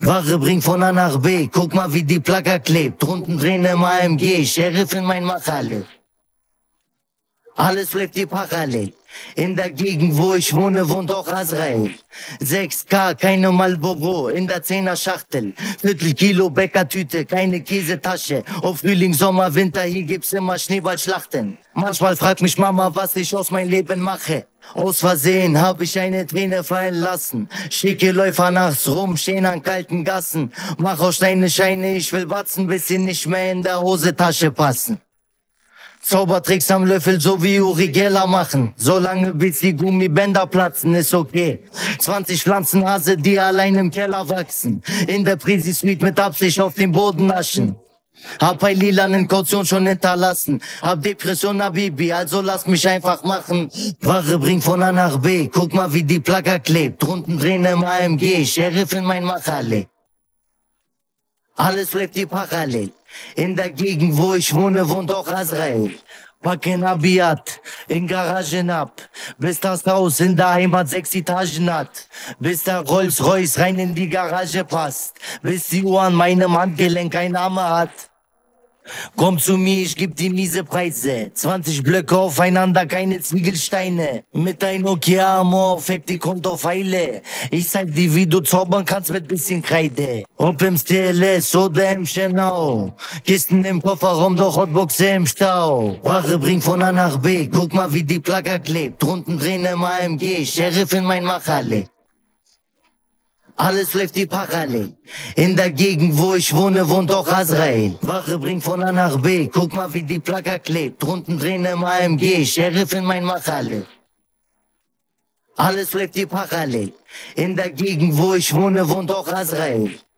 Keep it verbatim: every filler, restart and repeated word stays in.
Ware bringt von A nach B, guck mal wie die Plaka klebt. Drunten drehen im A M G, Sheriff in mein Machale. Alles bleibt dir parallel. In der Gegend, wo ich wohne, wohnt auch Azrael. sechs K, keine Marlboro, in der Zehner Schachtel. Viertel Kilo Bäckertüte, keine Käsetasche. Auf Frühling, Sommer, Winter, hier gibt's immer Schneeballschlachten. Manchmal fragt mich Mama, was ich aus meinem Leben mache. Aus Versehen hab ich eine Träne fallen lassen. Schicke Läufer nachts rum, stehen an kalten Gassen. Mach aus Steine Scheine, ich will batzen, bis sie nicht mehr in der Hosentasche passen. Zaubertricks am Löffel, so wie Uri Geller machen. Solange bis die Gummibänder platzen, ist okay. zwanzig Pflanzenhase, die allein im Keller wachsen. In der Prisi-Suite mit Absicht auf den Boden naschen. Hab bei lilanen Kaution schon hinterlassen. Hab Depression, Habibi, also lass mich einfach machen. Ware bringt von A nach B, guck mal wie die Plaka klebt. Drunten drehen im A M G, Sheriff in mein Machale. Alles bleibt dir parallel. In der Gegend, wo ich wohne, wohnt auch Azrael. Packen Abiat, in Garagen ab, bis das Haus in der Heimat sechs Etagen hat. Bis der Rolls-Royce rein in die Garage passt. Bis die Uhr an meinem Handgelenk ein Name hat. Komm zu mir, ich geb dir miese Preise. zwanzig Blöcke aufeinander, keine Ziegelsteine. Mit dein Nokia Amor, fängt die kommt auf Eile. Ich zeig dir, wie du zaubern kannst mit bisschen Kreide. Ob im T L S oder im Schenau. Kisten im Kofferraum, doch Hotboxe im Stau. Ware bringt von A nach B, guck mal wie die Plaka klebt. Drunten drehen im A M G, Sheriff in mein Machale. Alles läuft dir parallel. In der Gegend, wo ich wohne, wohnt auch Azrael. Ware bringt von A nach B, guck mal wie die Plaka klebt. Drunten drehen im A M G, Sheriff in mein Machale. Alles bleibt dir parallel. In der Gegend, wo ich wohne, wohnt auch Azrael.